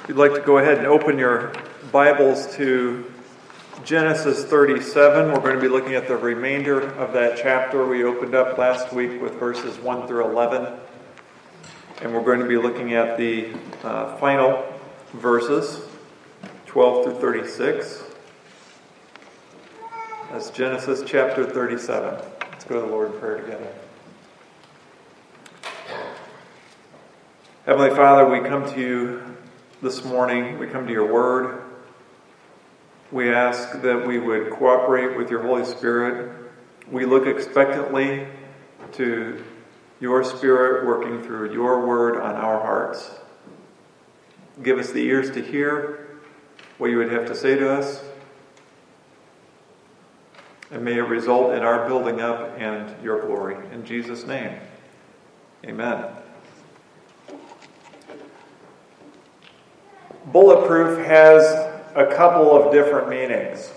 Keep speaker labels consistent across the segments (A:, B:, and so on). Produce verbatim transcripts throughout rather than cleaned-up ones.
A: If you'd like to go ahead and open your Bibles to Genesis thirty-seven, we're going to be looking at the remainder of that chapter. We opened up last week with verses one through eleven, and we're going to be looking at the uh, final verses, twelve through thirty-six. That's Genesis chapter thirty-seven. Let's go to the Lord in prayer together. Heavenly Father, we come to you this morning. We come to your word. We ask that we would cooperate with your Holy Spirit. We look expectantly to your Spirit working through your word on our hearts. Give us the ears to hear what you would have to say to us. And may it result in our building up and your glory. In Jesus' name, amen. Bulletproof has a couple of different meanings.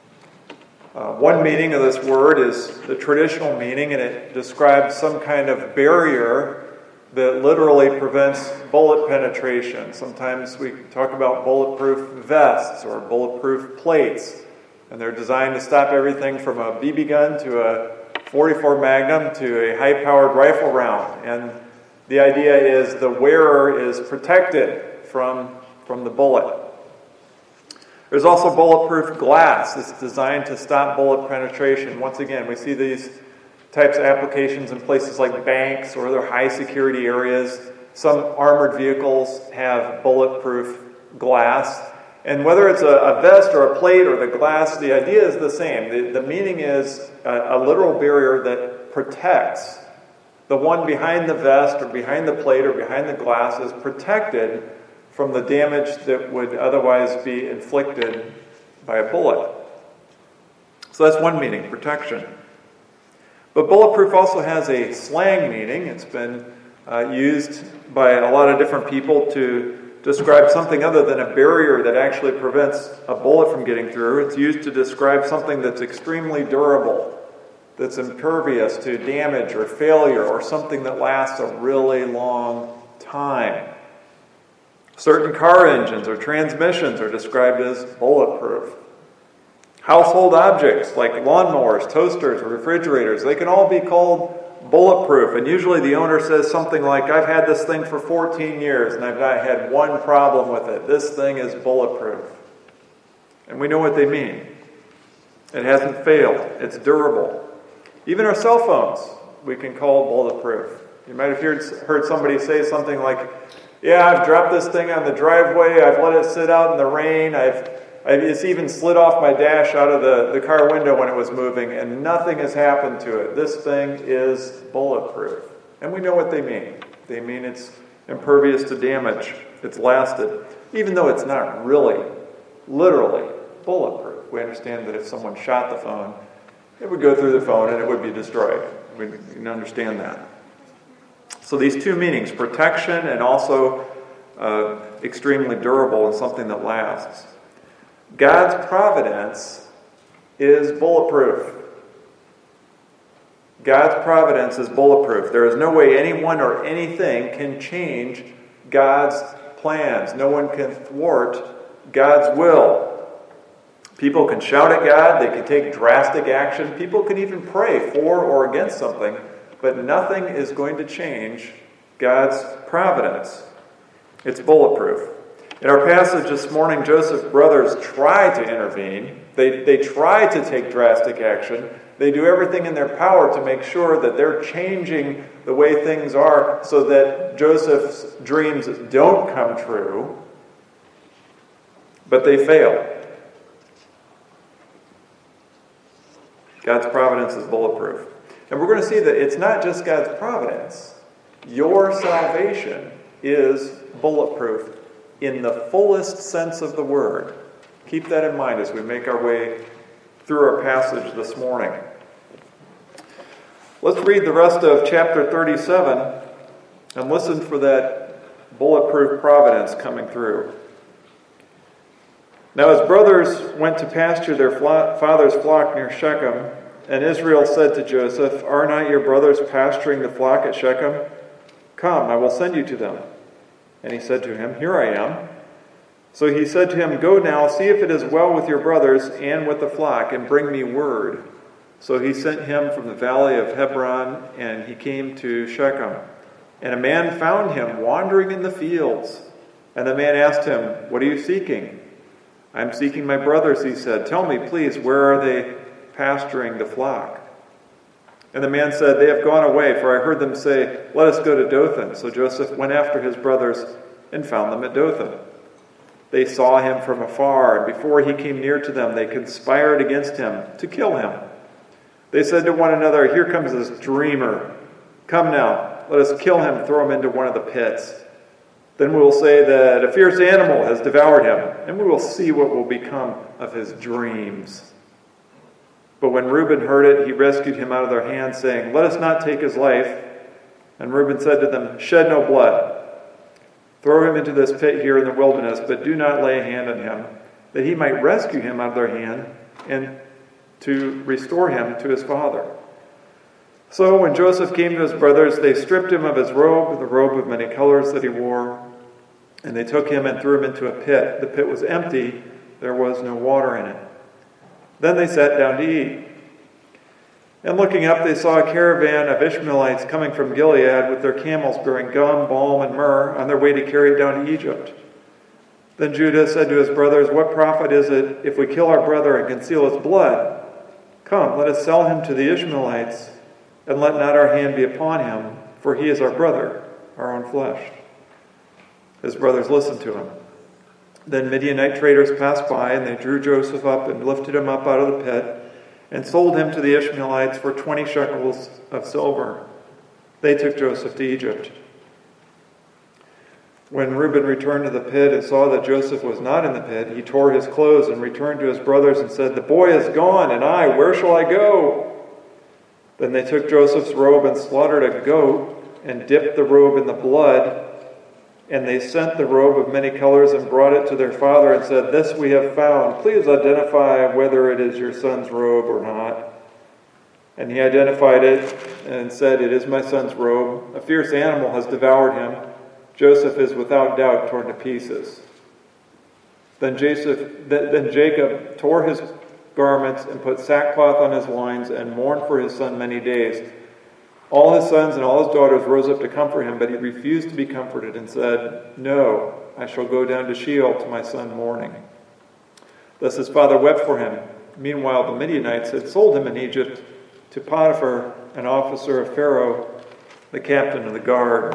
A: Uh, one meaning of this word is the traditional meaning, and it describes some kind of barrier that literally prevents bullet penetration. Sometimes we talk about bulletproof vests or bulletproof plates, and they're designed to stop everything from a B B gun to a forty-four Magnum to a high-powered rifle round. And the idea is the wearer is protected from from the bullet. There's also bulletproof glass that's designed to stop bullet penetration. Once again, we see these types of applications in places like banks or other high security areas. Some armored vehicles have bulletproof glass. And whether it's a, a vest or a plate or the glass, the idea is the same. The, the meaning is a, a literal barrier that protects. The one behind the vest or behind the plate or behind the glass is protected from the damage that would otherwise be inflicted by a bullet. So that's one meaning, protection. But bulletproof also has a slang meaning. It's been uh, used by a lot of different people to describe something other than a barrier that actually prevents a bullet from getting through. It's used to describe something that's extremely durable, that's impervious to damage or failure, or something that lasts a really long time. Certain car engines or transmissions are described as bulletproof. Household objects like lawnmowers, toasters, refrigerators, they can all be called bulletproof. And usually the owner says something like, I've had this thing for fourteen years and I've not had one problem with it. This thing is bulletproof. And we know what they mean. It hasn't failed. It's durable. Even our cell phones we can call bulletproof. You might have heard, heard somebody say something like, yeah, I've dropped this thing on the driveway. I've let it sit out in the rain. I've, I've it's even slid off my dash out of the, the car window when it was moving, and nothing has happened to it. This thing is bulletproof. And we know what they mean. They mean it's impervious to damage. It's lasted. Even though it's not really, literally bulletproof. We understand that if someone shot the phone, it would go through the phone and it would be destroyed. We can understand that. So these two meanings, protection and also uh, extremely durable and something that lasts. God's providence is bulletproof. God's providence is bulletproof. There is no way anyone or anything can change God's plans. No one can thwart God's will. People can shout at God. They can take drastic action. People can even pray for or against something. But nothing is going to change God's providence. It's bulletproof. In our passage this morning, Joseph's brothers try to intervene. They, they try to take drastic action. They do everything in their power to make sure that they're changing the way things are so that Joseph's dreams don't come true. But they fail. God's providence is bulletproof. And we're going to see that it's not just God's providence. Your salvation is bulletproof in the fullest sense of the word. Keep that in mind as we make our way through our passage this morning. Let's read the rest of chapter thirty-seven and listen for that bulletproof providence coming through. Now his brothers went to pasture their father's flock near Shechem. And Israel said to Joseph, Are not your brothers pasturing the flock at Shechem? Come, I will send you to them. And he said to him, Here I am. So he said to him, "Go now, see if it is well with your brothers and with the flock, and bring me word." So he sent him from the valley of Hebron, and he came to Shechem. And a man found him wandering in the fields. And the man asked him, "What are you seeking?" "I am seeking my brothers," he said. "Tell me, please, where are they pasturing the flock?" And the man said, "They have gone away, for I heard them say, 'Let us go to Dothan.'" So Joseph went after his brothers and found them at Dothan. They saw him from afar, and before he came near to them, they conspired against him to kill him. They said to one another, "Here comes this dreamer. Come now, let us kill him and throw him into one of the pits. Then we will say that a fierce animal has devoured him, and we will see what will become of his dreams." But when Reuben heard it, he rescued him out of their hands, saying, "Let us not take his life." And Reuben said to them, "Shed no blood. Throw him into this pit here in the wilderness, but do not lay a hand on him, that he might rescue him out of their hand and to restore him to his father." So when Joseph came to his brothers, they stripped him of his robe, the robe of many colors that he wore, and they took him and threw him into a pit. The pit was empty, there was no water in it. Then they sat down to eat. And looking up, they saw a caravan of Ishmaelites coming from Gilead with their camels bearing gum, balm, and myrrh on their way to carry it down to Egypt. Then Judah said to his brothers, "What profit is it if we kill our brother and conceal his blood? Come, let us sell him to the Ishmaelites, and let not our hand be upon him, for he is our brother, our own flesh." His brothers listened to him. Then Midianite traders passed by, and they drew Joseph up and lifted him up out of the pit, and sold him to the Ishmaelites for twenty shekels of silver. They took Joseph to Egypt. When Reuben returned to the pit and saw that Joseph was not in the pit, he tore his clothes and returned to his brothers and said, "The boy is gone, and I, where shall I go?" Then they took Joseph's robe and slaughtered a goat and dipped the robe in the blood. And they sent the robe of many colors and brought it to their father and said, "This we have found. Please identify whether it is your son's robe or not." And he identified it and said, "It is my son's robe. A fierce animal has devoured him. Joseph is without doubt torn to pieces." Then Joseph, then Jacob tore his garments and put sackcloth on his loins and mourned for his son many days. All his sons and all his daughters rose up to comfort him, but he refused to be comforted and said, "No, I shall go down to Sheol to my son mourning." Thus his father wept for him. Meanwhile, the Midianites had sold him in Egypt to Potiphar, an officer of Pharaoh, the captain of the guard.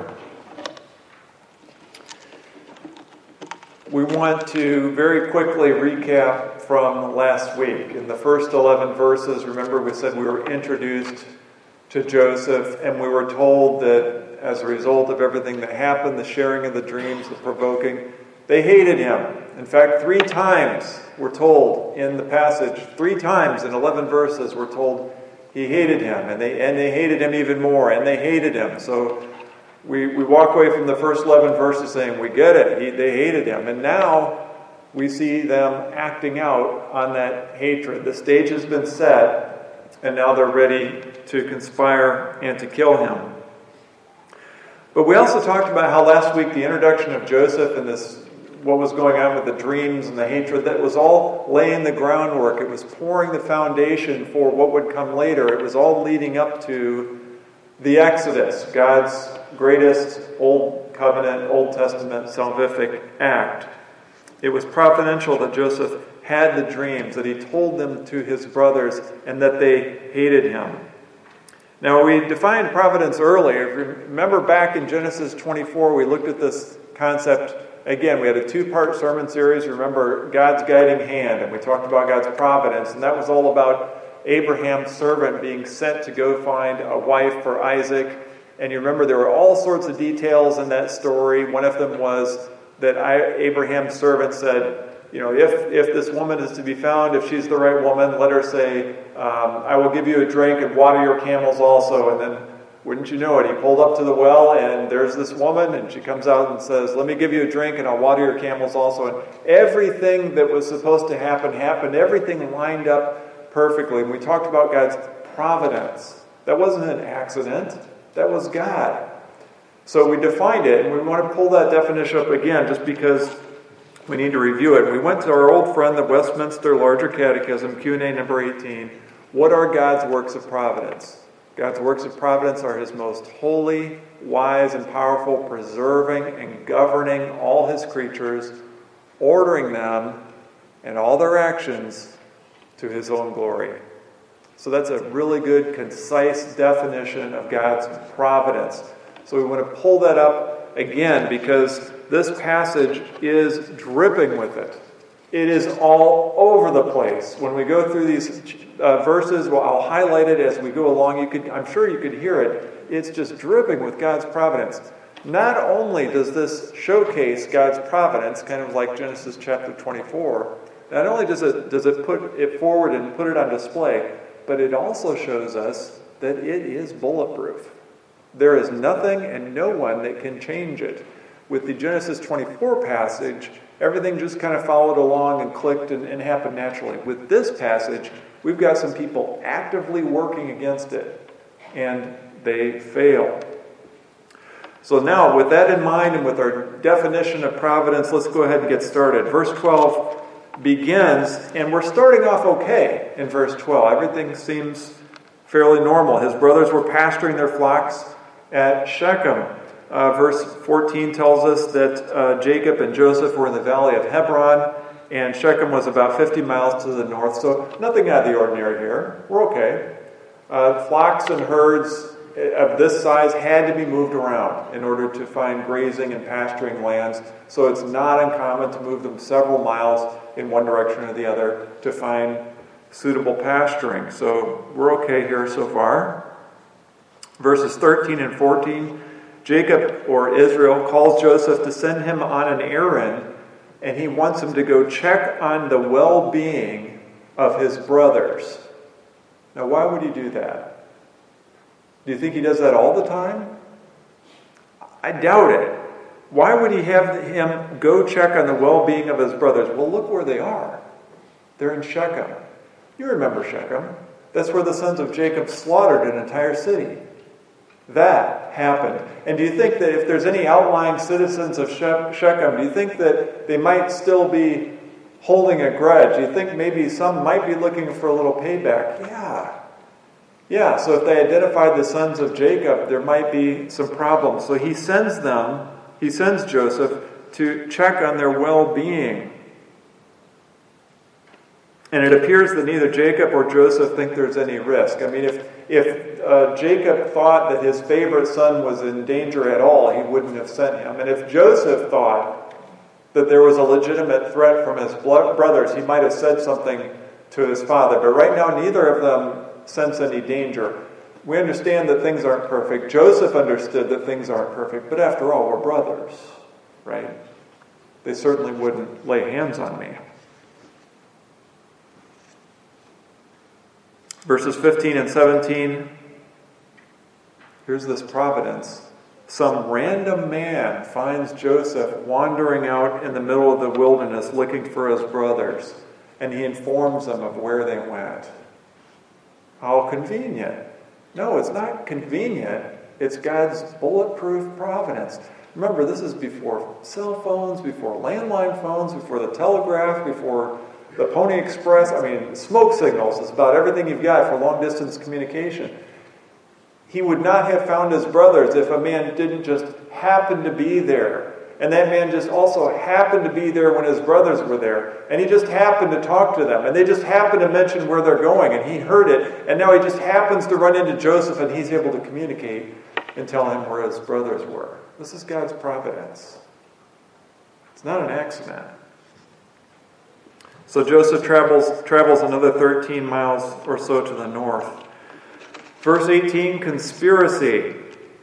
A: We want to very quickly recap from last week. In the first eleven verses, remember we said we were introduced to Joseph, and we were told that as a result of everything that happened, the sharing of the dreams, the provoking, they hated him. In fact, three times we're told in the passage, three times in eleven verses we're told he hated him, and they and they hated him even more, and they hated him. So we, we walk away from the first eleven verses saying, we get it, he, they hated him. And now we see them acting out on that hatred. The stage has been set, and now they're ready to conspire and to kill him. But we also talked about how last week the introduction of Joseph and this, what was going on with the dreams and the hatred, that was all laying the groundwork. It was pouring the foundation for what would come later. It was all leading up to the Exodus, God's greatest Old Covenant, Old Testament salvific act. It was providential that Joseph had the dreams, that he told them to his brothers, and that they hated him. Now, we defined providence earlier. Remember back in Genesis twenty-four, we looked at this concept. Again, we had a two-part sermon series. Remember God's guiding hand, and we talked about God's providence, and that was all about Abraham's servant being sent to go find a wife for Isaac. And you remember there were all sorts of details in that story. One of them was that I, Abraham's servant said, you know, if if this woman is to be found, if she's the right woman, let her say, um, I will give you a drink and water your camels also. And then, wouldn't you know it, he pulled up to the well, and there's this woman, and she comes out and says, let me give you a drink, and I'll water your camels also. And everything that was supposed to happen happened. Everything lined up perfectly. And we talked about God's providence. That wasn't an accident. That was God. So we defined it, and we want to pull that definition up again, just because we need to review it. We went to our old friend, the Westminster Larger Catechism, Q and A number eighteen. What are God's works of providence? God's works of providence are his most holy, wise, and powerful, preserving and governing all his creatures, ordering them and all their actions to his own glory. So that's a really good, concise definition of God's providence. So we want to pull that up again because this passage is dripping with it. It is all over the place. When we go through these uh, verses, well, I'll highlight it as we go along. You could, I'm sure you could hear it. It's just dripping with God's providence. Not only does this showcase God's providence, kind of like Genesis chapter twenty-four, not only does it does it put it forward and put it on display, but it also shows us that it is bulletproof. There is nothing and no one that can change it. With the Genesis twenty-four passage, everything just kind of followed along and clicked and, and happened naturally. With this passage, we've got some people actively working against it, and they fail. So now, with that in mind and with our definition of providence, let's go ahead and get started. Verse twelve begins, and we're starting off okay in verse twelve. Everything seems fairly normal. His brothers were pasturing their flocks at Shechem. Uh, verse fourteen tells us that uh, Jacob and Joseph were in the valley of Hebron, and Shechem was about fifty miles to the north. So nothing out of the ordinary here. We're okay. Uh, flocks and herds of this size had to be moved around in order to find grazing and pasturing lands. So it's not uncommon to move them several miles in one direction or the other to find suitable pasturing. So we're okay here so far. Verses thirteen and fourteen, Jacob, or Israel, calls Joseph to send him on an errand, and he wants him to go check on the well-being of his brothers. Now, why would he do that? Do you think he does that all the time? I doubt it. Why would he have him go check on the well-being of his brothers? Well, look where they are. They're in Shechem. You remember Shechem. That's where the sons of Jacob slaughtered an entire city. That happened. And do you think that if there's any outlying citizens of Shechem, do you think that they might still be holding a grudge? Do you think maybe some might be looking for a little payback? Yeah. Yeah, so if they identified the sons of Jacob, there might be some problems. So he sends them, he sends Joseph to check on their well-being. And it appears that neither Jacob or Joseph think there's any risk. I mean, if if uh, Jacob thought that his favorite son was in danger at all, he wouldn't have sent him. And if Joseph thought that there was a legitimate threat from his blood brothers, he might have said something to his father. But right now, neither of them sense any danger. We understand that things aren't perfect. Joseph understood that things aren't perfect. But after all, we're brothers, right? They certainly wouldn't lay hands on me. Verses fifteen and seventeen, here's this providence. Some random man finds Joseph wandering out in the middle of the wilderness looking for his brothers, and he informs them of where they went. How convenient. No, it's not convenient. It's God's bulletproof providence. Remember, this is before cell phones, before landline phones, before the telegraph, before the Pony Express. I mean, smoke signals is about everything you've got for long-distance communication. He would not have found his brothers if a man didn't just happen to be there. And that man just also happened to be there when his brothers were there. And he just happened to talk to them. And they just happened to mention where they're going. And he heard it. And now he just happens to run into Joseph and he's able to communicate and tell him where his brothers were. This is God's providence. It's not an accident. So Joseph travels travels another thirteen miles or so to the north. Verse eighteen, conspiracy.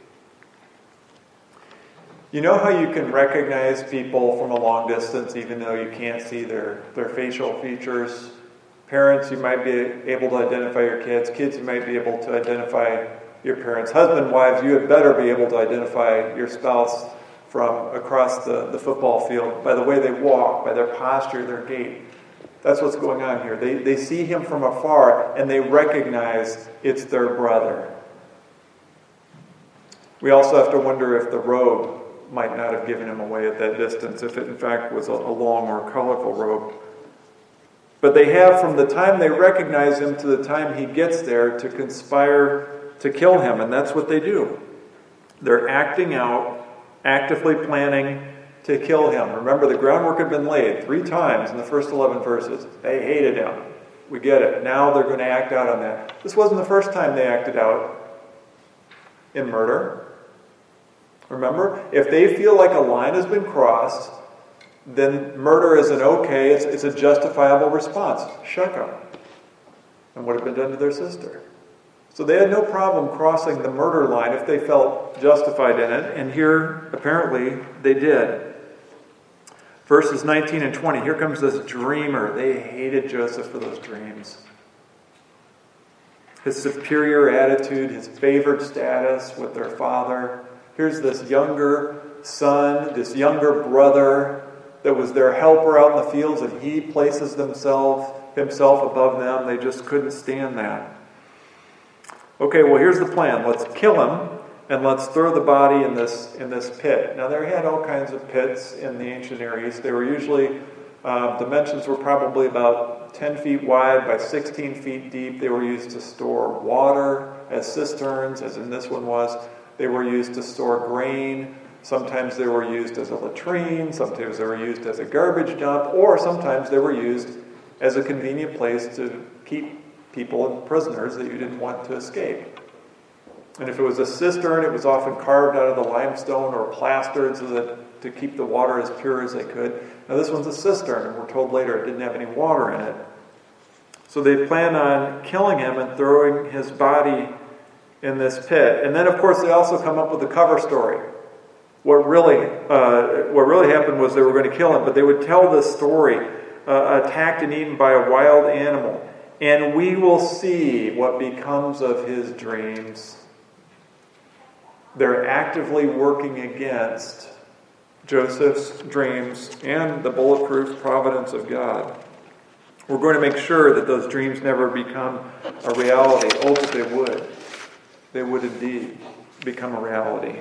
A: You know how you can recognize people from a long distance even though you can't see their, their facial features? Parents, you might be able to identify your kids. Kids, you might be able to identify your parents. Husband, wives, you had better be able to identify your spouse from across the, the football field by the way they walk, by their posture, their gait. That's what's going on here. They, they see him from afar and they recognize it's their brother. We also have to wonder if the robe might not have given him away at that distance if it in fact was a, a long or colorful robe. But they have, from the time they recognize him to the time he gets there, to conspire to kill him, and that's what they do. They're acting out, actively planning to kill him. Remember, the groundwork had been laid three times in the first eleven verses. They hated him. We get it. Now they're going to act out on that. This wasn't the first time they acted out in murder. Remember, if they feel like a line has been crossed, then murder is an okay, it's, it's a justifiable response. Shechem. And what had been done to their sister. So they had no problem crossing the murder line if they felt justified in it. And here, apparently, they did. Verses nineteen and twenty. Here comes this dreamer. They hated Joseph for those dreams. His superior attitude, his favored status with their father. Here's this younger son, this younger brother that was their helper out in the fields, and he places himself, himself above them. They just couldn't stand that. Okay, well, here's the plan. Let's kill him, and let's throw the body in this in this pit. Now, they had all kinds of pits in the ancient Near East. They were usually, uh, dimensions were probably about ten feet wide by sixteen feet deep. They were used to store water as cisterns, as in this one was. They were used to store grain. Sometimes they were used as a latrine. Sometimes they were used as a garbage dump. Or sometimes they were used as a convenient place to keep people and prisoners that you didn't want to escape. And if it was a cistern, it was often carved out of the limestone or plastered so that to keep the water as pure as they could. Now this one's a cistern, and we're told later it didn't have any water in it. So they plan on killing him and throwing his body in this pit. And then, of course, they also come up with a cover story. What really, uh, what really happened was they were going to kill him, but they would tell this story, uh, attacked and eaten by a wild animal. And we will see what becomes of his dreams. They're actively working against Joseph's dreams and the bulletproof providence of God. We're going to make sure that those dreams never become a reality. Oh, but they would. They would indeed become a reality.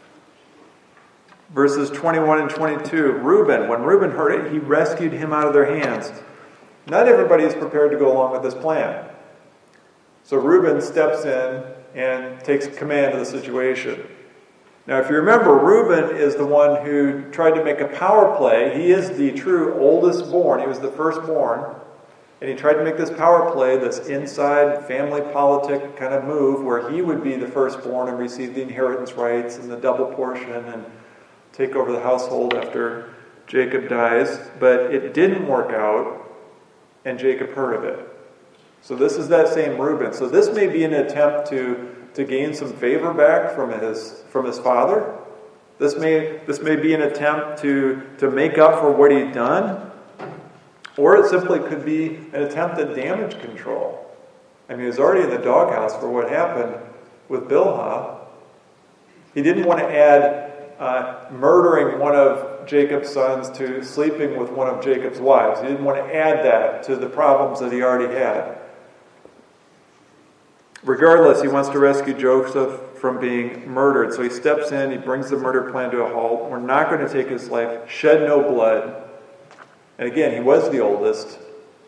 A: Verses twenty-one and twenty-two. Reuben, when Reuben heard it, he rescued him out of their hands. Not everybody is prepared to go along with this plan. So Reuben steps in and takes command of the situation. Now, if you remember, Reuben is the one who tried to make a power play. He is the true oldest born. He was the firstborn. And he tried to make this power play, this inside family politic kind of move, where he would be the firstborn and receive the inheritance rights and the double portion and take over the household after Jacob dies. But it didn't work out, and Jacob heard of it. So this is that same Reuben. So this may be an attempt to, to gain some favor back from his from his father. This may this may be an attempt to, to make up for what he'd done. Or it simply could be an attempt at damage control. I mean, he was already in the doghouse for what happened with Bilhah. He didn't want to add uh, murdering one of Jacob's sons to sleeping with one of Jacob's wives. He didn't want to add that to the problems that he already had. Regardless, he wants to rescue Joseph from being murdered. So he steps in, he brings the murder plan to a halt. We're not going to take his life, shed no blood. And again, he was the oldest.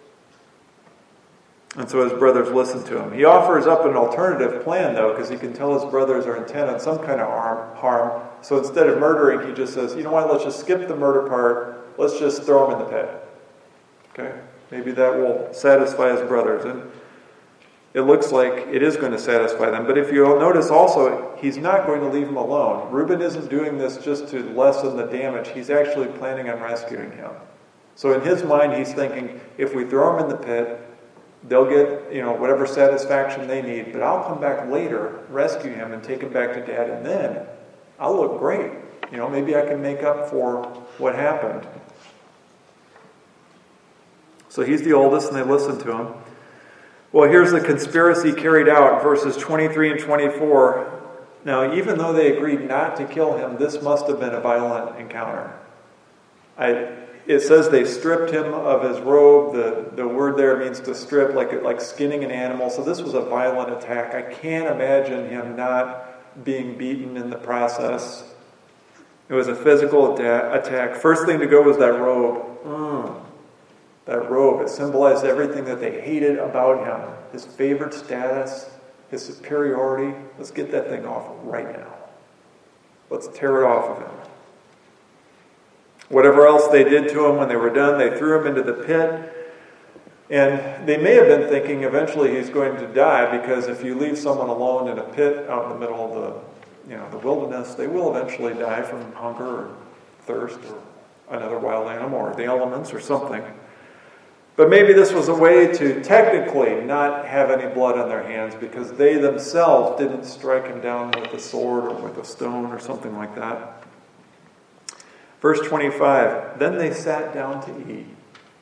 A: And so his brothers listened to him. He offers up an alternative plan, though, because he can tell his brothers are intent on some kind of harm. harm. So instead of murdering, he just says, you know what, let's just skip the murder part. Let's just throw him in the pit. Okay? Maybe that will satisfy his brothers. And it looks like it is going to satisfy them. But if you'll notice also, he's not going to leave him alone. Reuben isn't doing this just to lessen the damage. He's actually planning on rescuing him. So in his mind, he's thinking, if we throw him in the pit, they'll get, you know, whatever satisfaction they need. But I'll come back later, rescue him, and take him back to Dad, and then I'll look great. You know, maybe I can make up for what happened. So he's the oldest, and they listen to him. Well, here's the conspiracy carried out, verses twenty-three and twenty-four. Now, even though they agreed not to kill him, this must have been a violent encounter. I... It says they stripped him of his robe. The, the word there means to strip, like, like skinning an animal. So this was a violent attack. I can't imagine him not being beaten in the process. It was a physical attack. First thing to go was that robe. Mm. That robe. It symbolized everything that they hated about him. His favored status, his superiority. Let's get that thing off right now. Let's tear it off of him. Whatever else they did to him when they were done, they threw him into the pit. And they may have been thinking eventually he's going to die, because if you leave someone alone in a pit out in the middle of the, you know, the wilderness, they will eventually die from hunger or thirst or another wild animal or the elements or something. But maybe this was a way to technically not have any blood on their hands, because they themselves didn't strike him down with a sword or with a stone or something like that. Verse twenty-five, then they sat down to eat.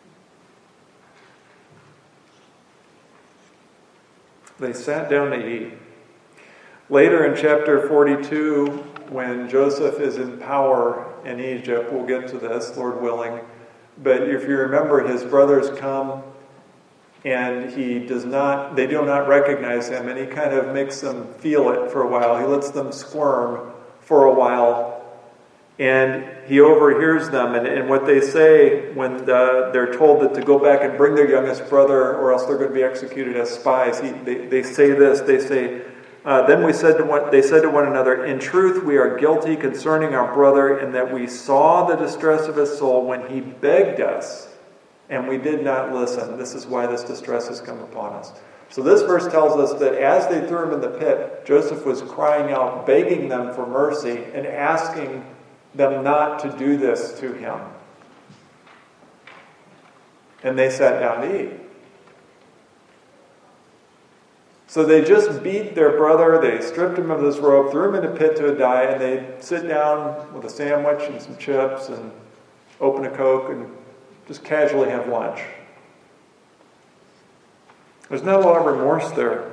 A: They sat down to eat. Later in chapter forty-two, when Joseph is in power in Egypt, we'll get to this, Lord willing. But if you remember, his brothers come and he does not, they do not recognize him, and he kind of makes them feel it for a while. He lets them squirm for a while. And he overhears them, and, and what they say when the, they're told that to go back and bring their youngest brother, or else they're going to be executed as spies. He, they, they say this, they say, uh, then we said to one, they said to one another, in truth we are guilty concerning our brother, in that we saw the distress of his soul when he begged us, and we did not listen. This is why this distress has come upon us. So this verse tells us that as they threw him in the pit, Joseph was crying out, begging them for mercy, and asking them not to do this to him. And they sat down to eat. So they just beat their brother, they stripped him of this robe, threw him in a pit to die, and they sit down with a sandwich and some chips and open a Coke and just casually have lunch. There's not a lot of remorse there.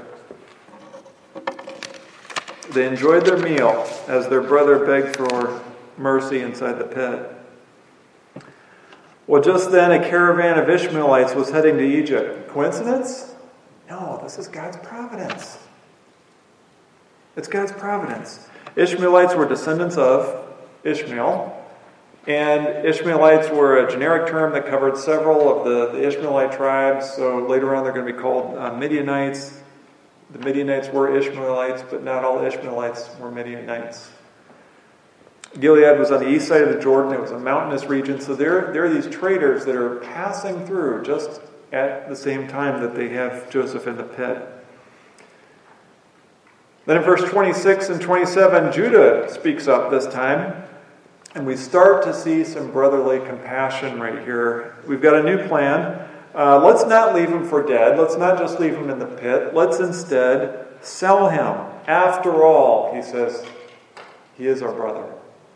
A: They enjoyed their meal as their brother begged for mercy inside the pit. Well, just then a caravan of Ishmaelites was heading to Egypt. Coincidence? No, this is God's providence. It's God's providence. Ishmaelites were descendants of Ishmael, and Ishmaelites were a generic term that covered several of the, the Ishmaelite tribes. So later on they're going to be called uh, Midianites. The Midianites were Ishmaelites, but not all Ishmaelites were Midianites. Gilead was on the east side of the Jordan. It was a mountainous region. So there, there are these traders that are passing through just at the same time that they have Joseph in the pit. Then in verse twenty-six and twenty-seven, Judah speaks up this time. And we start to see some brotherly compassion right here. We've got a new plan. Uh, let's not leave him for dead. Let's not just leave him in the pit. Let's instead sell him. After all, he says, he is our brother.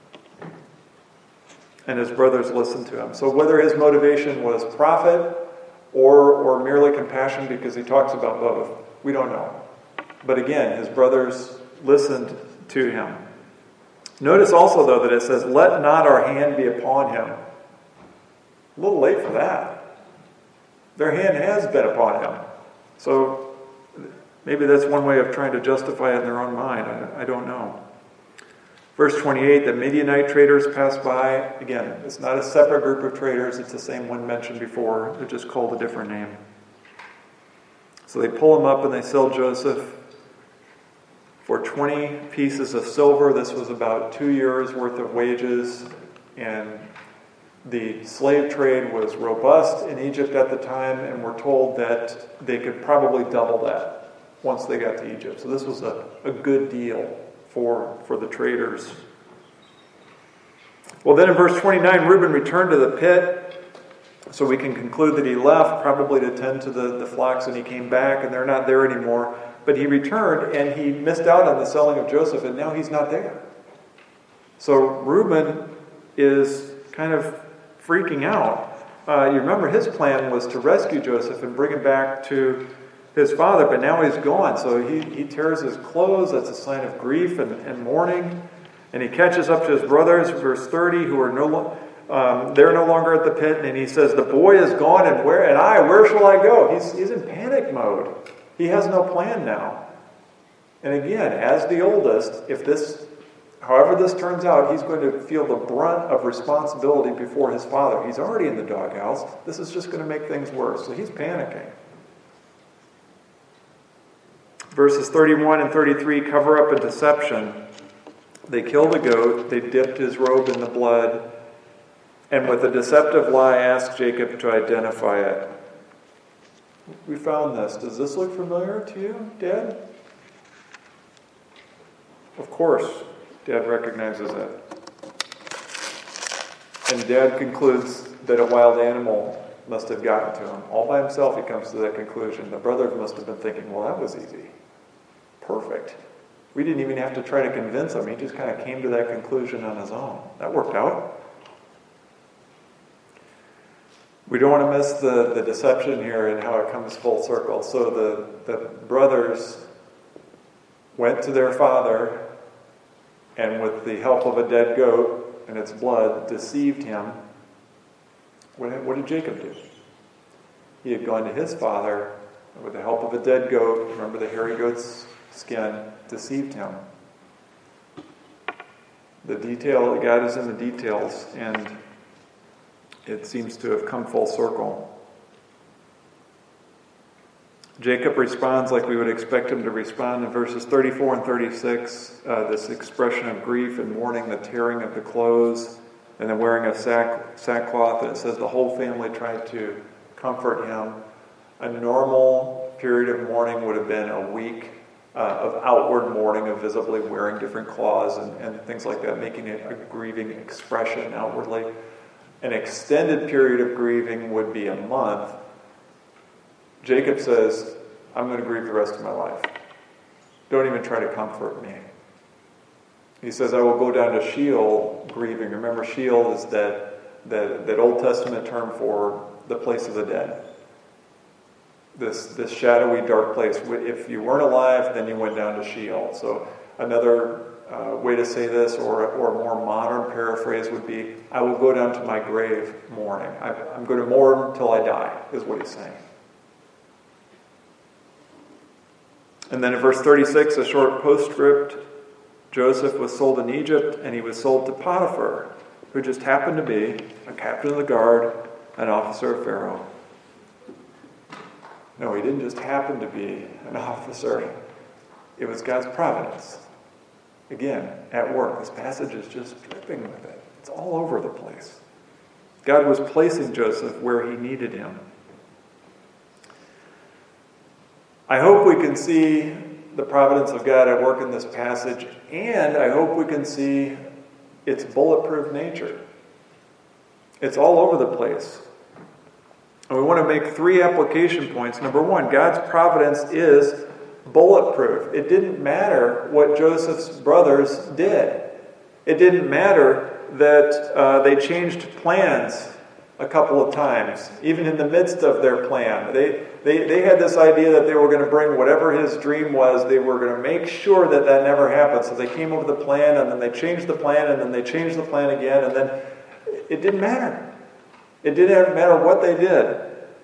A: And his brothers listened to him. So whether his motivation was profit or, or merely compassion, because he talks about both, we don't know. But again, his brothers listened to him. Notice also, though, that it says, let not our hand be upon him. A little late for that. Their hand has been upon him. So maybe that's one way of trying to justify it in their own mind. I, I don't know. Verse twenty-eight, the Midianite traders passed by. Again, it's not a separate group of traders. It's the same one mentioned before. They're just called a different name. So they pull him up and they sell Joseph for twenty pieces of silver. This was about two years' worth of wages. And the slave trade was robust in Egypt at the time. And we're told that they could probably double that once they got to Egypt. So this was a, a good deal for, for the traders. Well, then in verse twenty-nine, Reuben returned to the pit. So we can conclude that he left probably to tend to the, the flocks, and he came back and they're not there anymore. But he returned and he missed out on the selling of Joseph, and now he's not there. So Reuben is kind of freaking out. Uh, you remember his plan was to rescue Joseph and bring him back to his father, but now he's gone. So he, he tears his clothes. That's a sign of grief and, and mourning. And he catches up to his brothers, verse thirty, who are no longer... Um, they're no longer at the pit, and he says, the boy is gone, and where and I, where shall I go? He's, he's in panic mode. He has no plan now. And again, as the oldest, if this however this turns out, he's going to feel the brunt of responsibility before his father. He's already in the doghouse. This is just going to make things worse. So he's panicking. Verses thirty-one and thirty-three cover up a deception. They killed a goat. They dipped his robe in the blood. And with a deceptive lie, asked Jacob to identify it. We found this. Does this look familiar to you, Dad? Of course, Dad recognizes it. And Dad concludes that a wild animal must have gotten to him. All by himself he comes to that conclusion. The brothers must have been thinking, well, that was easy. Perfect. We didn't even have to try to convince him. He just kind of came to that conclusion on his own. That worked out. We don't want to miss the, the deception here and how it comes full circle. So the, the brothers went to their father and with the help of a dead goat and its blood deceived him. What, what did Jacob do? He had gone to his father and with the help of a dead goat, remember the hairy goat's skin, deceived him. The detail, God is in the details, and it seems to have come full circle. Jacob responds like we would expect him to respond in verses thirty-four and thirty-six. Uh, this expression of grief and mourning, the tearing of the clothes, and the wearing of sack, sackcloth. And it says the whole family tried to comfort him. A normal period of mourning would have been a week uh, of outward mourning, of visibly wearing different cloths and, and things like that, making it a grieving expression outwardly. An extended period of grieving would be a month. Jacob says, I'm going to grieve the rest of my life. Don't even try to comfort me. He says, I will go down to Sheol grieving. Remember, Sheol is that, that, that Old Testament term for the place of the dead. This, this shadowy, dark place. If you weren't alive, then you went down to Sheol. So another Uh, way to say this, or, or a more modern paraphrase would be, I will go down to my grave mourning. I, I'm going to mourn till I die, is what he's saying. And then in verse thirty-six, a short postscript, Joseph was sold in Egypt, and he was sold to Potiphar, who just happened to be a captain of the guard, an officer of Pharaoh. No, he didn't just happen to be an officer. It was God's providence. Again, at work. This passage is just dripping with it. It's all over the place. God was placing Joseph where he needed him. I hope we can see the providence of God at work in this passage, and I hope we can see its bulletproof nature. It's all over the place. And we want to make three application points. Number one, God's providence is bulletproof. It didn't matter what Joseph's brothers did. It didn't matter that uh, they changed plans a couple of times, even in the midst of their plan. They, they, they had this idea that they were going to bring whatever his dream was, they were going to make sure that that never happened. So they came up with a plan, and then they changed the plan, and then they changed the plan again, and then it didn't matter. It didn't matter what they did,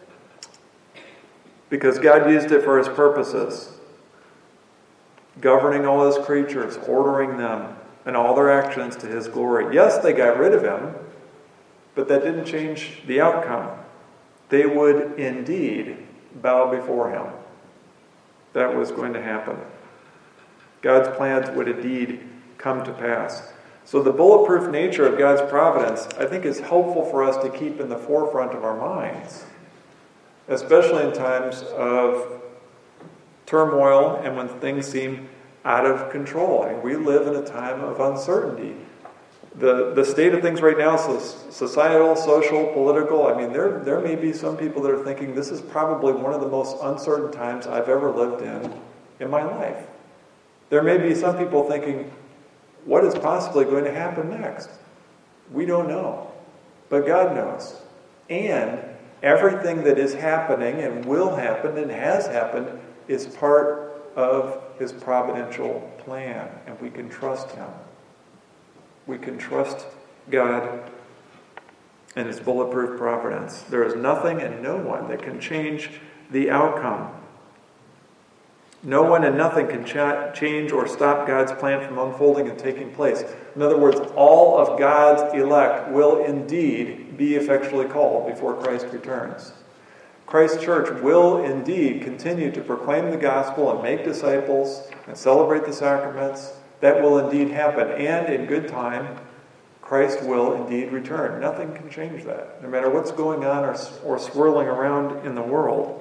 A: because God used it for his purposes. Governing all his creatures, ordering them, and all their actions to his glory. Yes, they got rid of him, but that didn't change the outcome. They would indeed bow before him. That was going to happen. God's plans would indeed come to pass. So the bulletproof nature of God's providence, I think, is helpful for us to keep in the forefront of our minds, especially in times of turmoil and when things seem out of control. I mean, we live in a time of uncertainty. The the state of things right now, so societal, social, political, I mean, there, there may be some people that are thinking this is probably one of the most uncertain times I've ever lived in in my life. There may be some people thinking, what is possibly going to happen next? We don't know. But God knows. And everything that is happening and will happen and has happened is part of his providential plan, and we can trust him. We can trust God and his bulletproof providence. There is nothing and no one that can change the outcome. No one and nothing can cha- change or stop God's plan from unfolding and taking place. In other words, all of God's elect will indeed be effectually called before Christ returns. Christ's church will indeed continue to proclaim the gospel and make disciples and celebrate the sacraments. That will indeed happen. And in good time, Christ will indeed return. Nothing can change that, no matter what's going on or, or swirling around in the world.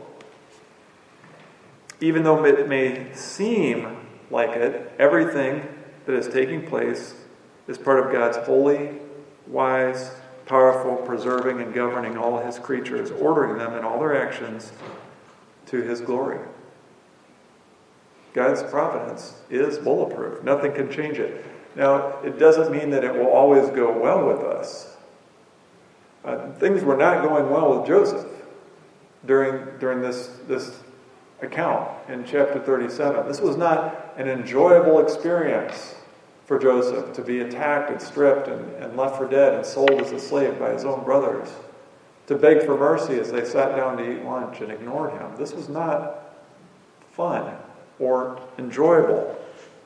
A: Even though it may seem like it, everything that is taking place is part of God's holy, wise, powerful, preserving, and governing all His creatures, ordering them in all their actions to His glory. God's providence is bulletproof. Nothing can change it. Now, it doesn't mean that it will always go well with us. Uh, things were not going well with Joseph during, during this, this account in chapter thirty-seven. This was not an enjoyable experience for Joseph to be attacked and stripped and, and left for dead and sold as a slave by his own brothers, to beg for mercy as they sat down to eat lunch and ignored him. This was not fun or enjoyable.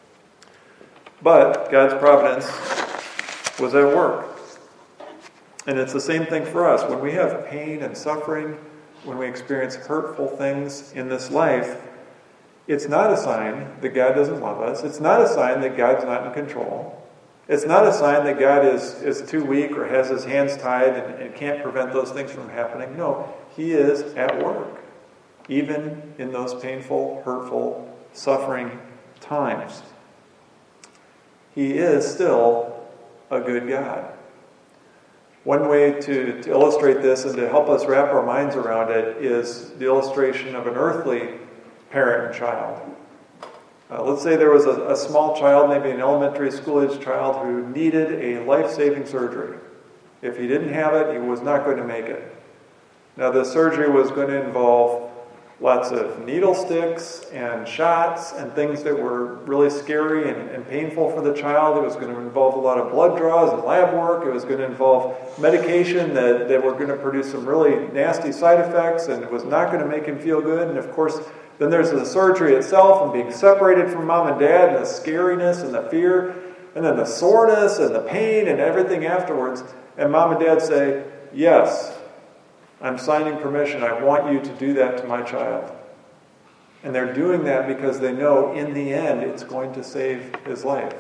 A: But God's providence was at work. And it's the same thing for us. When we have pain and suffering, when we experience hurtful things in this life, it's not a sign that God doesn't love us. It's not a sign that God's not in control. It's not a sign that God is, is too weak or has his hands tied and, and can't prevent those things from happening. No, He is at work, even in those painful, hurtful, suffering times. He is still a good God. One way to, to illustrate this and to help us wrap our minds around it is the illustration of an earthly parent and child. Uh, let's say there was a, a small child, maybe an elementary school-age child, who needed a life-saving surgery. If he didn't have it, he was not going to make it. Now, the surgery was going to involve lots of needle sticks and shots and things that were really scary and, and painful for the child. It was going to involve a lot of blood draws and lab work. It was going to involve medication that, that were going to produce some really nasty side effects, and it was not going to make him feel good. And of course, then there's the surgery itself and being separated from mom and dad and the scariness and the fear, and then the soreness and the pain and everything afterwards. And mom and dad say, yes, I'm signing permission. I want you to do that to my child. And they're doing that because they know in the end it's going to save his life.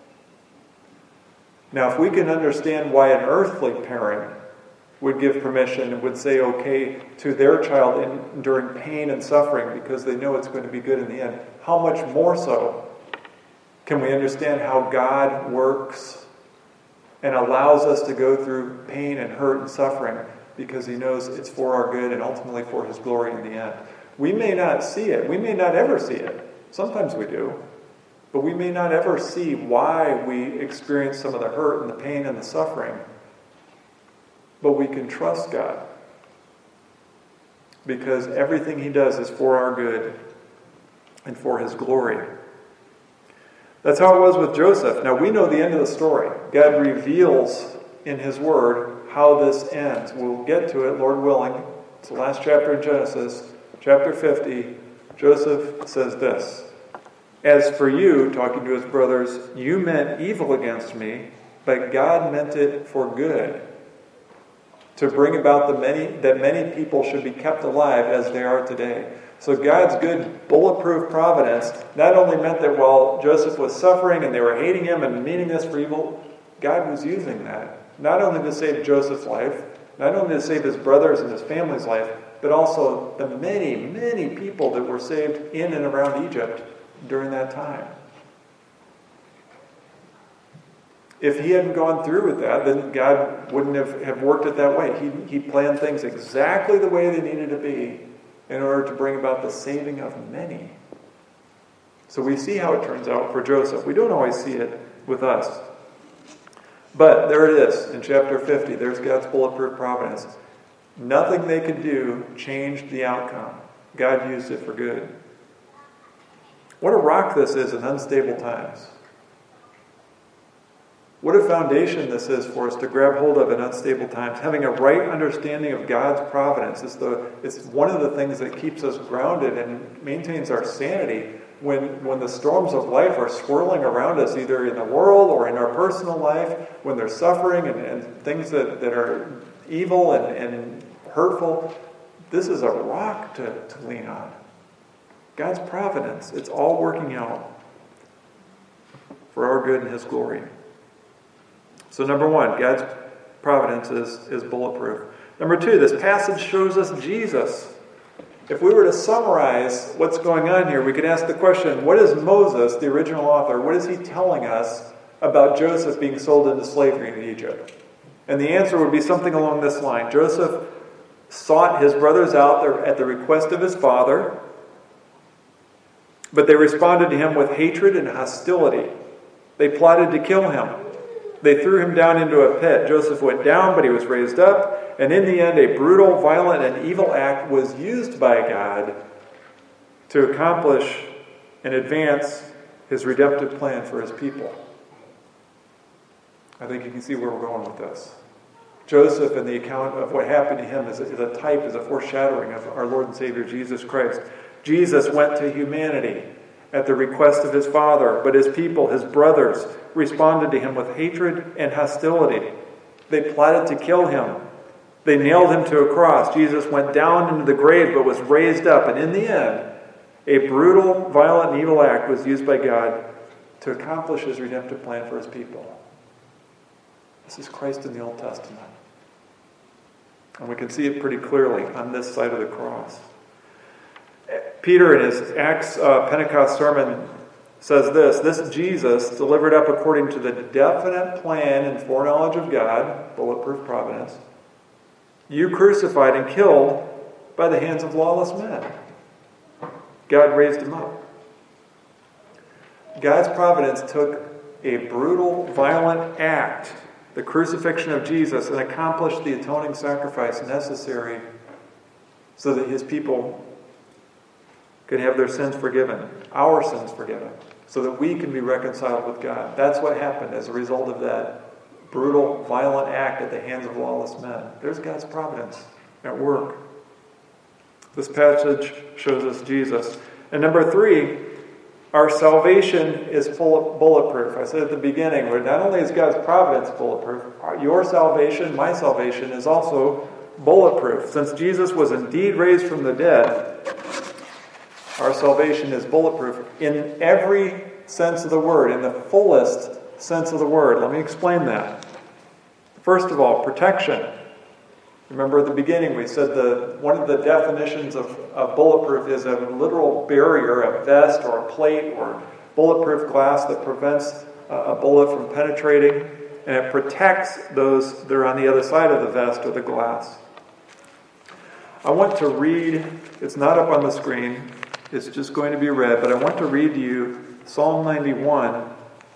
A: Now, if we can understand why an earthly parent would give permission and would say okay to their child in, during pain and suffering because they know it's going to be good in the end, how much more so can we understand how God works and allows us to go through pain and hurt and suffering because He knows it's for our good and ultimately for His glory in the end. We may not see it. We may not ever see it. Sometimes we do. But we may not ever see why we experience some of the hurt and the pain and the suffering. But we can trust God because everything He does is for our good and for His glory. That's how it was with Joseph. Now, we know the end of the story. God reveals in His Word how this ends. We'll get to it, Lord willing. It's the last chapter in Genesis, chapter fifty. Joseph says this: "As for you," talking to his brothers, "you meant evil against me, but God meant it for good, to bring about the many that many people should be kept alive as they are today." So God's good bulletproof providence not only meant that while Joseph was suffering and they were hating him and meaning this for evil, God was using that not only to save Joseph's life, not only to save his brothers and his family's life, but also the many, many people that were saved in and around Egypt during that time. If he hadn't gone through with that, then God wouldn't have, have worked it that way. He, he planned things exactly the way they needed to be in order to bring about the saving of many. So we see how it turns out for Joseph. We don't always see it with us. But there it is in chapter fifty. There's God's bulletproof providence. Nothing they could do changed the outcome. God used it for good. What a rock this is in unstable times. What a foundation this is for us to grab hold of in unstable times. Having a right understanding of God's providence is the, it's one of the things that keeps us grounded and maintains our sanity when, when the storms of life are swirling around us, either in the world or in our personal life, when there's suffering and, and things that, that are evil and, and hurtful, this is a rock to, to lean on. God's providence. It's all working out for our good and His glory. So number one, God's providence is, is bulletproof. Number two, this passage shows us Jesus. If we were to summarize what's going on here, we could ask the question, what is Moses, the original author, what is he telling us about Joseph being sold into slavery in Egypt? And the answer would be something along this line. Joseph sought his brothers out there at the request of his father, but they responded to him with hatred and hostility. They plotted to kill him. They threw him down into a pit. Joseph went down, but he was raised up. And in the end, a brutal, violent, and evil act was used by God to accomplish and advance His redemptive plan for His people. I think you can see where we're going with this. Joseph and the account of what happened to him is a, is a type, is a foreshadowing of our Lord and Savior Jesus Christ. Jesus went to humanity at the request of His Father, but His people, His brothers, responded to Him with hatred and hostility. They plotted to kill Him. They nailed Him to a cross. Jesus went down into the grave but was raised up, and in the end, a brutal, violent, and evil act was used by God to accomplish His redemptive plan for His people. This is Christ in the Old Testament. And we can see it pretty clearly on this side of the cross. Peter, in his Acts uh, Pentecost sermon, says this, "This Jesus, delivered up according to the definite plan and foreknowledge of God," bulletproof providence, "you crucified and killed by the hands of lawless men. God raised Him up." God's providence took a brutal, violent act, the crucifixion of Jesus, and accomplished the atoning sacrifice necessary so that His people could have their sins forgiven, our sins forgiven, so that we can be reconciled with God. That's what happened as a result of that brutal, violent act at the hands of lawless men. There's God's providence at work. This passage shows us Jesus. And number three, our salvation is bulletproof. I said at the beginning, where not only is God's providence bulletproof, your salvation, my salvation, is also bulletproof. Since Jesus was indeed raised from the dead, our salvation is bulletproof in every sense of the word, in the fullest sense of the word. Let me explain that. First of all, protection. Remember at the beginning we said the one of the definitions of, of bulletproof is a literal barrier, a vest or a plate or bulletproof glass that prevents a bullet from penetrating, and it protects those that are on the other side of the vest or the glass. I want to read, it's not up on the screen, it's just going to be read, but I want to read to you Psalm ninety-one,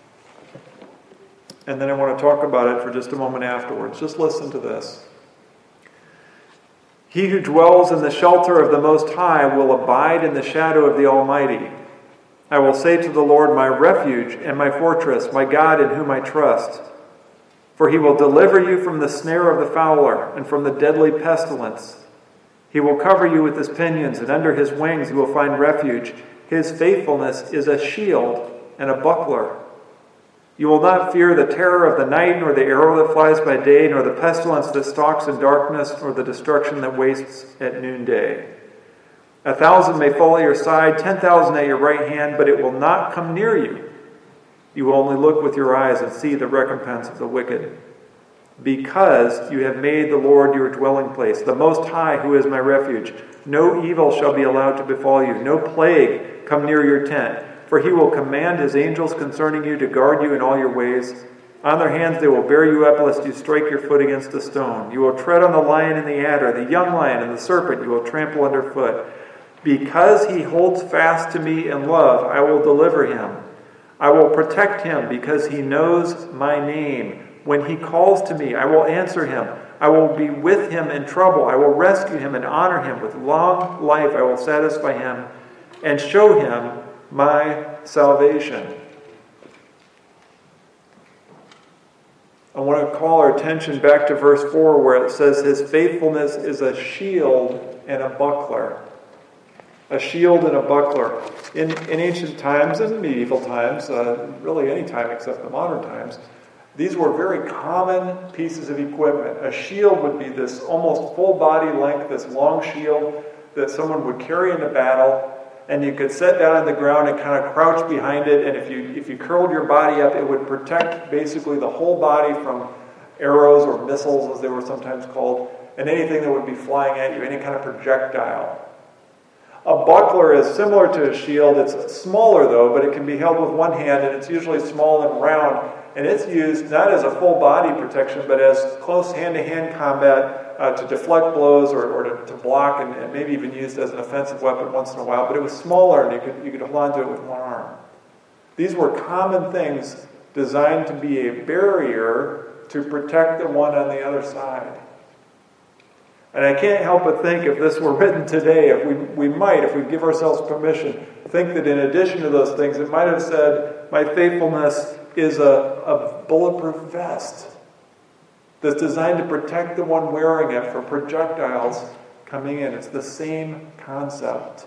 A: and then I want to talk about it for just a moment afterwards. Just listen to this. "He who dwells in the shelter of the Most High will abide in the shadow of the Almighty. I will say to the Lord, my refuge and my fortress, my God in whom I trust. For He will deliver you from the snare of the fowler and from the deadly pestilence. He will cover you with His pinions, and under His wings you will find refuge. His faithfulness is a shield and a buckler. You will not fear the terror of the night, nor the arrow that flies by day, nor the pestilence that stalks in darkness, nor the destruction that wastes at noonday. A thousand may fall at your side, ten thousand at your right hand, but it will not come near you. You will only look with your eyes and see the recompense of the wicked. Because you have made the Lord your dwelling place, the Most High, who is my refuge. No evil shall be allowed to befall you, no plague come near your tent. For He will command His angels concerning you to guard you in all your ways. On their hands they will bear you up, lest you strike your foot against a stone. You will tread on the lion and the adder, the young lion and the serpent you will trample underfoot. Because He holds fast to me in love, I will deliver him. I will protect him because He knows my name. When He calls to me, I will answer him. I will be with him in trouble. I will rescue him and honor him. With long life I will satisfy him and show him my salvation." I want to call our attention back to verse four where it says His faithfulness is a shield and a buckler. A shield and a buckler. In, in ancient times and medieval times, uh, really any time except the modern times, these were very common pieces of equipment. A shield would be this almost full body length, this long shield that someone would carry into battle, and you could sit down on the ground and kind of crouch behind it, and if you if you curled your body up, it would protect basically the whole body from arrows or missiles, as they were sometimes called, and anything that would be flying at you, any kind of projectile. A buckler is similar to a shield. It's smaller, though, but it can be held with one hand, and it's usually small and round. And it's used not as a full body protection, but as close hand-to-hand combat uh, to deflect blows or, or to, to block, and, and maybe even used as an offensive weapon once in a while. But it was smaller, and you could, you could hold on to it with one arm. These were common things designed to be a barrier to protect the one on the other side. And I can't help but think, if this were written today, if we, we might, if we give ourselves permission, think that in addition to those things, it might have said, my faithfulness is a, a bulletproof vest that's designed to protect the one wearing it from projectiles coming in. It's the same concept.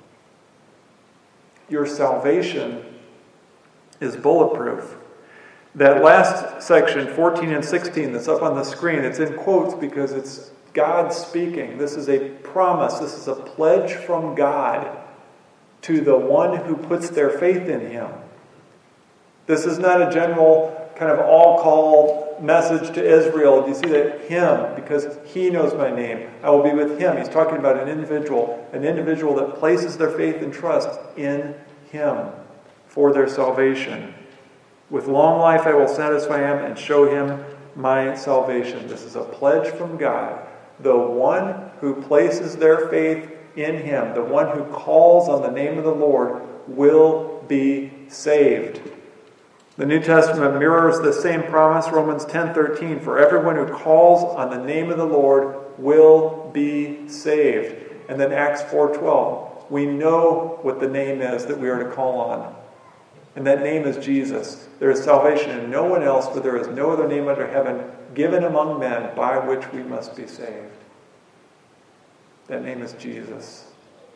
A: Your salvation is bulletproof. That last section, fourteen and sixteen, that's up on the screen, it's in quotes because it's God speaking. This is a promise. This is a pledge from God to the one who puts their faith in Him. This is not a general kind of all-call message to Israel. Do you see that? Him, because He knows my name. I will be with Him. He's talking about an individual, an individual that places their faith and trust in Him for their salvation. With long life I will satisfy him and show him my salvation. This is a pledge from God. The one who places their faith in Him, the one who calls on the name of the Lord, will be saved. The New Testament mirrors the same promise, Romans ten thirteen. For everyone who calls on the name of the Lord will be saved. And then Acts four twelve. We know what the name is that we are to call on. And that name is Jesus. There is salvation in no one else, for there is no other name under heaven given among men by which we must be saved. That name is Jesus.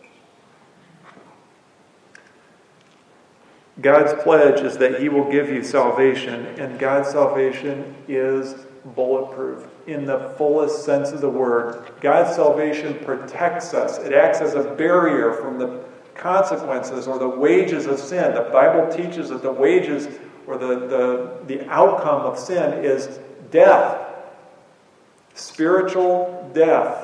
A: God's pledge is that He will give you salvation, and God's salvation is bulletproof in the fullest sense of the word. God's salvation protects us. It acts as a barrier from the consequences or the wages of sin. The Bible teaches that the wages or the, the, the outcome of sin is death. Spiritual death.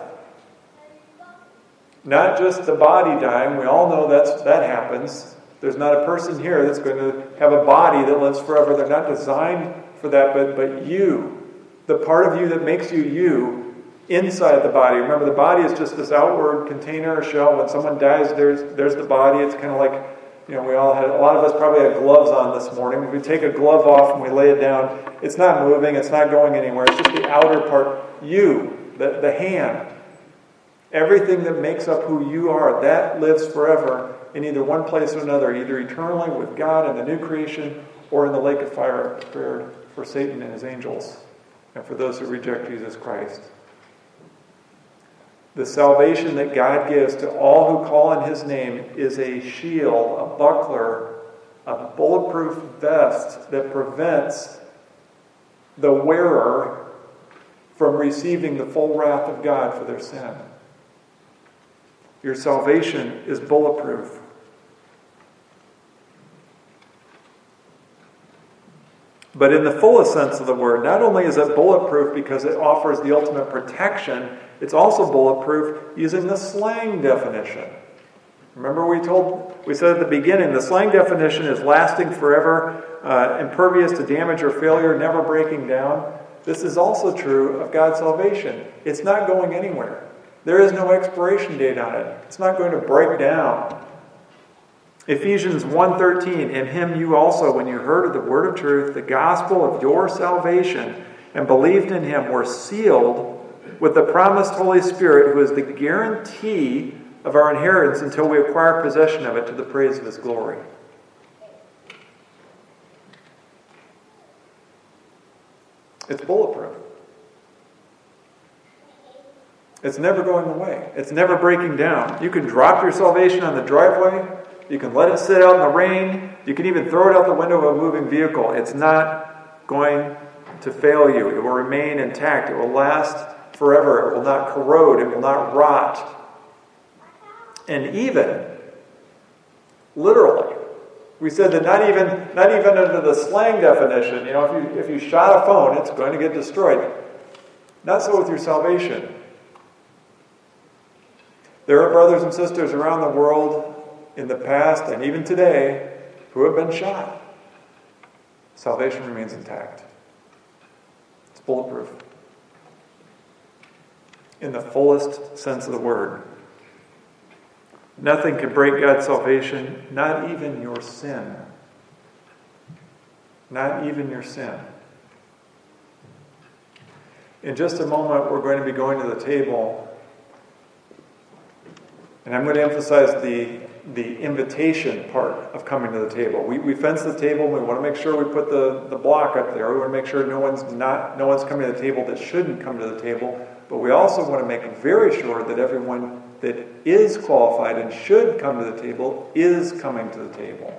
A: Not just the body dying. We all know that's, that happens. There's not a person here that's going to have a body that lives forever. They're not designed for that, but, but you, the part of you that makes you you, inside the body. Remember, the body is just this outward container or shell. When someone dies, there's there's the body. It's kind of like, you know, we all had, a lot of us probably had gloves on this morning. If we take a glove off and we lay it down, it's not moving, it's not going anywhere. It's just the outer part. You, the, the hand. Everything that makes up who you are, that lives forever in either one place or another, either eternally with God in the new creation or in the lake of fire prepared for Satan and his angels and for those who reject Jesus Christ. The salvation that God gives to all who call on His name is a shield, a buckler, a bulletproof vest that prevents the wearer from receiving the full wrath of God for their sin. Your salvation is bulletproof. But in the fullest sense of the word, not only is it bulletproof because it offers the ultimate protection, it's also bulletproof using the slang definition. Remember we told, we said at the beginning, the slang definition is lasting forever, uh, impervious to damage or failure, never breaking down. This is also true of God's salvation. It's not going anywhere. There is no expiration date on it. It's not going to break down. Ephesians one thirteen, in Him you also, when you heard of the word of truth, the gospel of your salvation, and believed in Him, were sealed with the promised Holy Spirit, who is the guarantee of our inheritance until we acquire possession of it to the praise of His glory. It's bulletproof. It's never going away. It's never breaking down. You can drop your salvation on the driveway. You can let it sit out in the rain. You can even throw it out the window of a moving vehicle. It's not going to fail you. It will remain intact. It will last forever. It will not corrode. It will not rot. And even, literally, we said that not even, not even under the slang definition, you know, if you, if you shot a phone, it's going to get destroyed. Not so with your salvation. There are brothers and sisters around the world in the past and even today who have been shot. Salvation remains intact. It's bulletproof. In the fullest sense of the word. Nothing can break God's salvation, not even your sin. Not even your sin. In just a moment, we're going to be going to the table. And I'm going to emphasize the, the invitation part of coming to the table. We, we fence the table, and we want to make sure we put the, the block up there. We want to make sure no one's not no one's coming to the table that shouldn't come to the table. But we also want to make very sure that everyone that is qualified and should come to the table is coming to the table.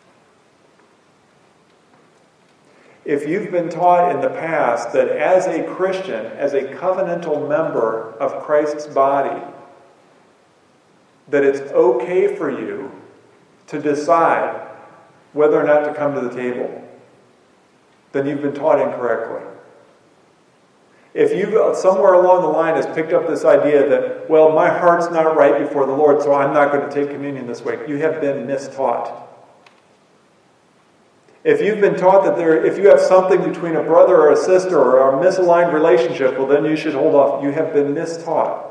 A: If you've been taught in the past that as a Christian, as a covenantal member of Christ's body, that it's okay for you to decide whether or not to come to the table, then you've been taught incorrectly. If you somewhere along the line has picked up this idea that, well, my heart's not right before the Lord, so I'm not going to take communion this week, you have been mistaught. If you've been taught that there, if you have something between a brother or a sister or a misaligned relationship, well, then you should hold off. You have been mistaught.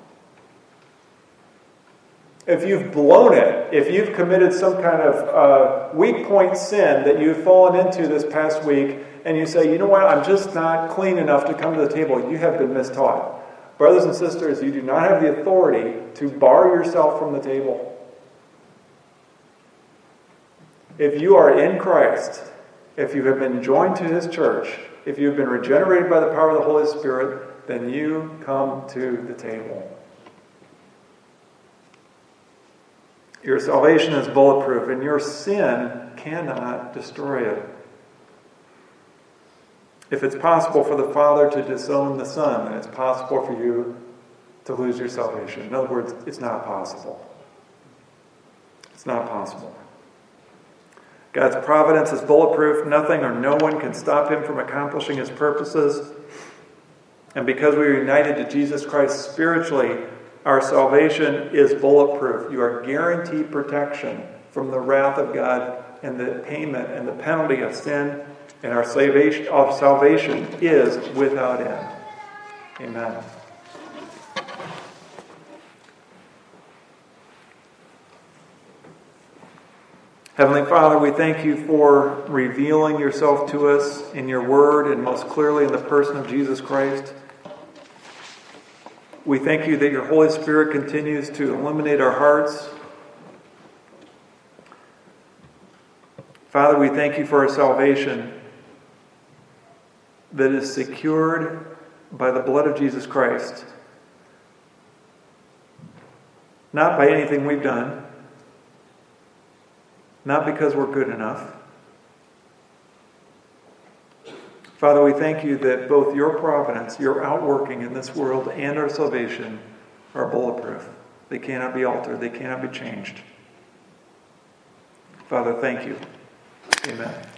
A: If you've blown it, if you've committed some kind of uh, weak point sin that you've fallen into this past week, and you say, you know what, I'm just not clean enough to come to the table, you have been mistaught. Brothers and sisters, you do not have the authority to bar yourself from the table. If you are in Christ, if you have been joined to His church, if you have been regenerated by the power of the Holy Spirit, then you come to the table. Your salvation is bulletproof, and your sin cannot destroy it. If it's possible for the Father to disown the Son, then it's possible for you to lose your salvation. In other words, it's not possible. It's not possible. God's providence is bulletproof. Nothing or no one can stop Him from accomplishing His purposes. And because we are united to Jesus Christ spiritually, our salvation is bulletproof. You are guaranteed protection from the wrath of God and the payment and the penalty of sin. And our salvation, our salvation is without end. Amen. Heavenly Father, we thank You for revealing Yourself to us in Your Word and most clearly in the person of Jesus Christ. We thank You that Your Holy Spirit continues to illuminate our hearts. Father, we thank You for our salvation that is secured by the blood of Jesus Christ. Not by anything we've done. Not because we're good enough. Father, we thank You that both Your providence, Your outworking in this world, and our salvation are bulletproof. They cannot be altered. They cannot be changed. Father, thank You. Amen.